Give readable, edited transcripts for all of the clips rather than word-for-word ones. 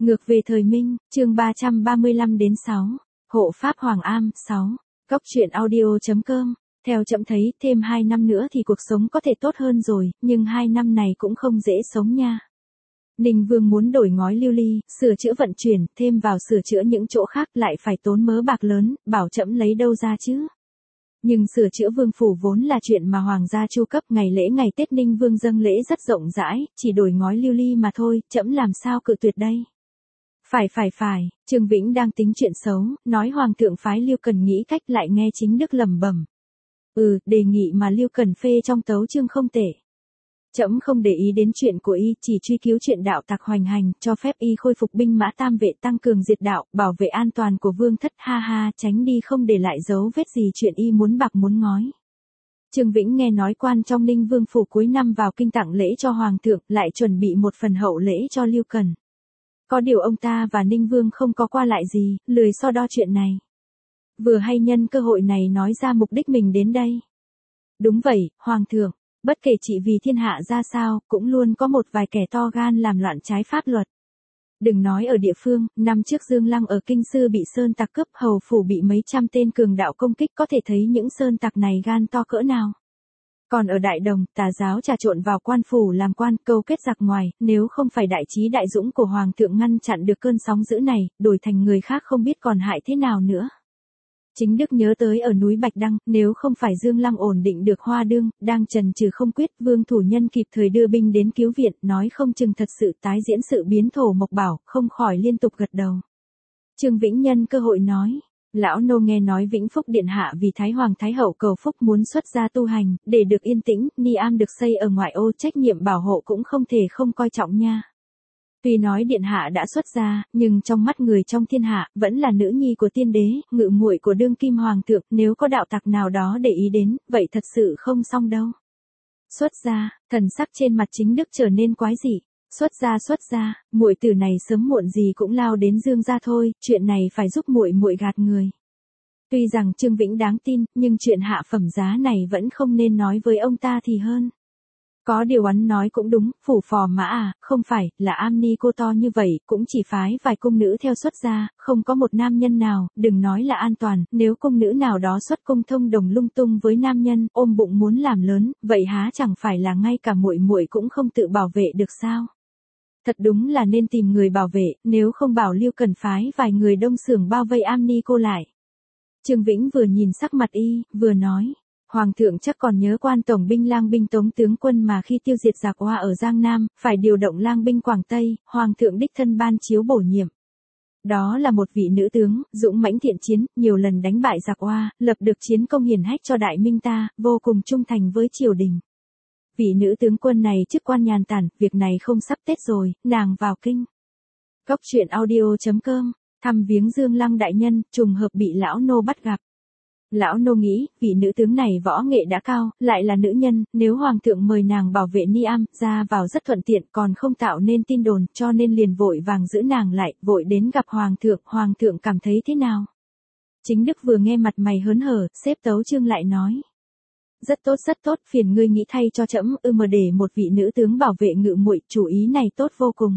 Ngược về thời Minh, chương 335 đến 6. Hộ pháp Hoàng Am, 6. Góc truyện audio.com. Theo trẫm thấy, thêm 2 năm nữa thì cuộc sống có thể tốt hơn rồi, nhưng 2 năm này cũng không dễ sống nha. Ninh Vương muốn đổi ngói lưu ly, sửa chữa vận chuyển, thêm vào sửa chữa những chỗ khác lại phải tốn mớ bạc lớn, bảo trẫm lấy đâu ra chứ. Nhưng sửa chữa vương phủ vốn là chuyện mà hoàng gia chu cấp, ngày lễ ngày Tết Ninh Vương dâng lễ rất rộng rãi, chỉ đổi ngói lưu ly mà thôi, trẫm làm sao cự tuyệt đây. Phải, Trương Vĩnh đang tính chuyện xấu, nói hoàng thượng phái Lưu Cần nghĩ cách, lại nghe Chính Đức lẩm bẩm. Đề nghị mà Lưu Cần phê trong tấu chương không tệ. Trẫm không để ý đến chuyện của y, chỉ truy cứu chuyện đạo tặc hoành hành, cho phép y khôi phục binh mã tam vệ, tăng cường diệt đạo, bảo vệ an toàn của vương thất, tránh đi không để lại dấu vết gì chuyện y muốn bạc muốn ngói. Trương Vĩnh nghe nói quan trong Ninh Vương phủ cuối năm vào kinh tặng lễ cho hoàng thượng, lại chuẩn bị một phần hậu lễ cho Lưu Cần. Có điều ông ta và Ninh Vương không có qua lại gì, lười so đo chuyện này. Vừa hay nhân cơ hội này nói ra mục đích mình đến đây. Đúng vậy, hoàng thượng, bất kể trị vì thiên hạ ra sao, cũng luôn có một vài kẻ to gan làm loạn trái pháp luật. Đừng nói ở địa phương, năm trước Dương Lăng ở Kinh Sư bị sơn tặc cướp, hầu phủ bị mấy trăm tên cường đạo công kích, có thể thấy những sơn tặc này gan to cỡ nào. Còn ở Đại Đồng, tà giáo trà trộn vào quan phủ làm quan, câu kết giặc ngoài, nếu không phải đại trí đại dũng của hoàng thượng ngăn chặn được cơn sóng dữ này, đổi thành người khác không biết còn hại thế nào nữa. Chính Đức nhớ tới ở núi Bạch Đăng, nếu không phải Dương Lăng ổn định được Hoa Đương, đang chần chừ không quyết, Vương thủ nhân kịp thời đưa binh đến cứu viện, nói không chừng thật sự tái diễn sự biến thổ mộc bảo, không khỏi liên tục gật đầu. Trương Vĩnh nhân cơ hội nói. Lão nô nghe nói Vĩnh Phúc điện hạ vì Thái Hoàng Thái Hậu cầu phúc muốn xuất gia tu hành, để được yên tĩnh, Ni Am được xây ở ngoại ô, trách nhiệm bảo hộ cũng không thể không coi trọng nha. Tuy nói điện hạ đã xuất gia, nhưng trong mắt người trong thiên hạ, vẫn là nữ nhi của tiên đế, ngự muội của đương kim hoàng thượng, nếu có đạo tặc nào đó để ý đến, vậy thật sự không xong đâu. Xuất gia, thần sắc trên mặt Chính Đức trở nên quái dị. Xuất gia, muội tử này sớm muộn gì cũng lao đến Dương gia thôi, chuyện này phải giúp muội gạt người. Tuy rằng Trương Vĩnh đáng tin, nhưng chuyện hạ phẩm giá này vẫn không nên nói với ông ta thì hơn. Có điều hắn nói cũng đúng, phủ phò mã không phải là am ni cô to như vậy, cũng chỉ phái vài cung nữ theo xuất gia, không có một nam nhân nào, đừng nói là an toàn, nếu cung nữ nào đó xuất cung thông đồng lung tung với nam nhân, ôm bụng muốn làm lớn, vậy há chẳng phải là ngay cả muội cũng không tự bảo vệ được sao? Thật đúng là nên tìm người bảo vệ, nếu không bảo Lưu Cần phái vài người đông xưởng bao vây am ni cô lại. Trương Vĩnh vừa nhìn sắc mặt y, vừa nói. Hoàng thượng chắc còn nhớ quan tổng binh lang binh Tống tướng quân mà khi tiêu diệt giặc Hoa ở Giang Nam, phải điều động lang binh Quảng Tây, hoàng thượng đích thân ban chiếu bổ nhiệm. Đó là một vị nữ tướng, dũng mãnh thiện chiến, nhiều lần đánh bại giặc Hoa, lập được chiến công hiển hách cho đại minh ta, vô cùng trung thành với triều đình. Vị nữ tướng quân này chức quan nhàn tản, việc này không sắp Tết rồi, nàng vào kinh. Góc truyện audio.com, thăm viếng Dương Lăng đại nhân, trùng hợp bị lão nô bắt gặp. Lão nô nghĩ, vị nữ tướng này võ nghệ đã cao, lại là nữ nhân, nếu hoàng thượng mời nàng bảo vệ Ni Am, ra vào rất thuận tiện, còn không tạo nên tin đồn, cho nên liền vội vàng giữ nàng lại, vội đến gặp hoàng thượng cảm thấy thế nào? Chính Đức vừa nghe mặt mày hớn hở, xếp tấu chương lại nói. Rất tốt, phiền ngươi nghĩ thay cho trẫm, mà để một vị nữ tướng bảo vệ ngự muội, chủ ý này tốt vô cùng.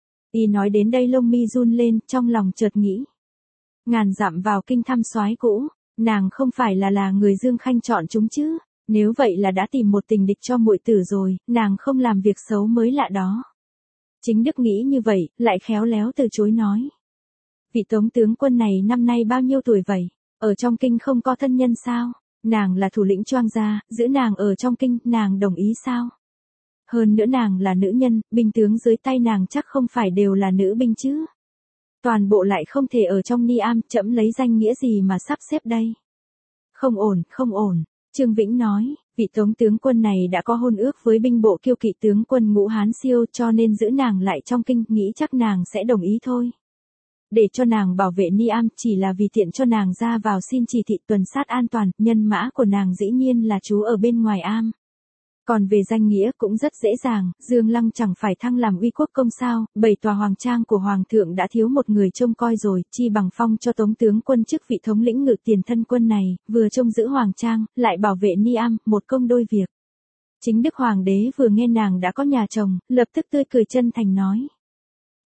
Y nói đến đây lông mi run lên, trong lòng chợt nghĩ. Ngàn dặm vào kinh thăm soái cũ. Nàng không phải là người Dương Khanh chọn chúng chứ, nếu vậy là đã tìm một tình địch cho muội tử rồi, nàng không làm việc xấu mới lạ đó. Chính Đức nghĩ như vậy, lại khéo léo từ chối nói. Vị Tống tướng quân này năm nay bao nhiêu tuổi vậy, ở trong kinh không có thân nhân sao, nàng là thủ lĩnh Choang gia, giữ nàng ở trong kinh, nàng đồng ý sao? Hơn nữa nàng là nữ nhân, binh tướng dưới tay nàng chắc không phải đều là nữ binh chứ. Toàn bộ lại không thể ở trong Ni Am, trẫm lấy danh nghĩa gì mà sắp xếp đây? Không ổn, Trương Vĩnh nói, vị Tống tướng quân này đã có hôn ước với binh bộ kiêu kỵ tướng quân Ngũ Hán Siêu, cho nên giữ nàng lại trong kinh, nghĩ chắc nàng sẽ đồng ý thôi. Để cho nàng bảo vệ Ni Am chỉ là vì tiện cho nàng ra vào xin chỉ thị tuần sát an toàn, nhân mã của nàng dĩ nhiên là trú ở bên ngoài Am. Còn về danh nghĩa cũng rất dễ dàng, Dương Lăng chẳng phải thăng làm uy quốc công sao, 7 tòa hoàng trang của hoàng thượng đã thiếu một người trông coi rồi, chi bằng phong cho Tống tướng quân chức vị thống lĩnh ngự tiền thân quân này, vừa trông giữ hoàng trang, lại bảo vệ Ni Am, một công đôi việc. Chính Đức hoàng đế vừa nghe nàng đã có nhà chồng, lập tức tươi cười chân thành nói.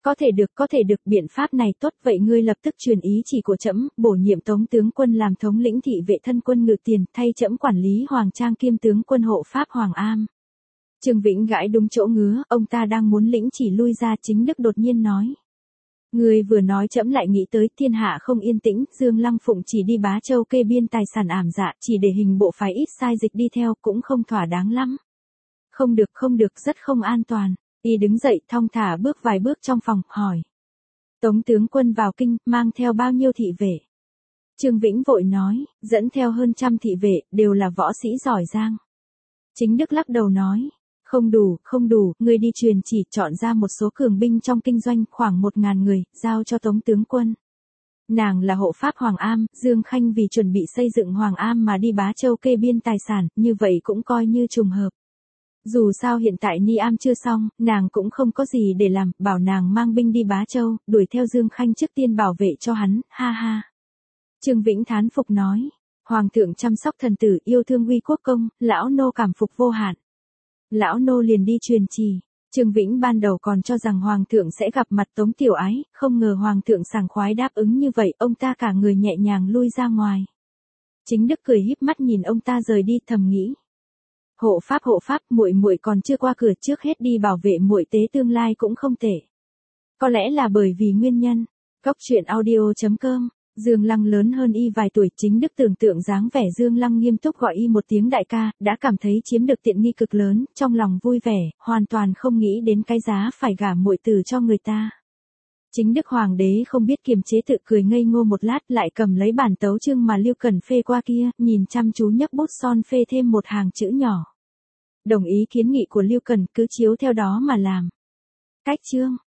Có thể được, biện pháp này tốt, vậy ngươi lập tức truyền ý chỉ của trẫm, bổ nhiệm Tống tướng quân làm thống lĩnh thị vệ thân quân Ngự Tiền, thay trẫm quản lý Hoàng Trang kiêm tướng quân hộ pháp Hoàng Am. Trương Vĩnh gãi đúng chỗ ngứa, ông ta đang muốn lĩnh chỉ lui ra, Chính Đức đột nhiên nói. Ngươi vừa nói trẫm lại nghĩ tới thiên hạ không yên tĩnh, Dương Lăng Phụng chỉ đi Bá Châu kê biên tài sản ảm dạ, chỉ để hình bộ phái ít sai dịch đi theo cũng không thỏa đáng lắm. Không được, rất không an toàn. Y đứng dậy thong thả bước vài bước trong phòng, hỏi. Tống tướng quân vào kinh, mang theo bao nhiêu thị vệ? Trương Vĩnh vội nói, dẫn theo hơn 100 thị vệ, đều là võ sĩ giỏi giang. Chính Đức lắc đầu nói, không đủ, ngươi đi truyền chỉ chọn ra một số cường binh trong kinh doanh khoảng 1.000 người, giao cho Tống tướng quân. Nàng là hộ pháp Hoàng Am, Dương Khanh vì chuẩn bị xây dựng Hoàng Am mà đi Bá Châu kê biên tài sản, như vậy cũng coi như trùng hợp. Dù sao hiện tại Ni Am chưa xong, nàng cũng không có gì để làm, bảo nàng mang binh đi Bá Châu, đuổi theo Dương Khanh trước tiên bảo vệ cho hắn, ha ha. Trương Vĩnh thán phục nói, Hoàng thượng chăm sóc thần tử, yêu thương uy quốc công, lão nô cảm phục vô hạn. Lão nô liền đi truyền chỉ. Trương Vĩnh ban đầu còn cho rằng Hoàng thượng sẽ gặp mặt Tống Tiểu Ái, không ngờ Hoàng thượng sảng khoái đáp ứng như vậy, ông ta cả người nhẹ nhàng lui ra ngoài. Chính Đức cười híp mắt nhìn ông ta rời đi, thầm nghĩ. Hộ pháp, muội còn chưa qua cửa, trước hết đi bảo vệ muội tế tương lai cũng không tệ. Có lẽ là bởi vì nguyên nhân. Góc truyện audio.com. Dương Lăng lớn hơn y vài tuổi, Chính Đức tưởng tượng dáng vẻ Dương Lăng nghiêm túc gọi y một tiếng đại ca, đã cảm thấy chiếm được tiện nghi cực lớn, trong lòng vui vẻ, hoàn toàn không nghĩ đến cái giá phải gả muội tử cho người ta. Chính Đức Hoàng đế không biết kiềm chế, tự cười ngây ngô một lát, lại cầm lấy bản tấu chương mà Lưu Cần phê qua kia, nhìn chăm chú nhấc bút son phê thêm một hàng chữ nhỏ. Đồng ý kiến nghị của Lưu Cần, cứ chiếu theo đó mà làm. Cách chương.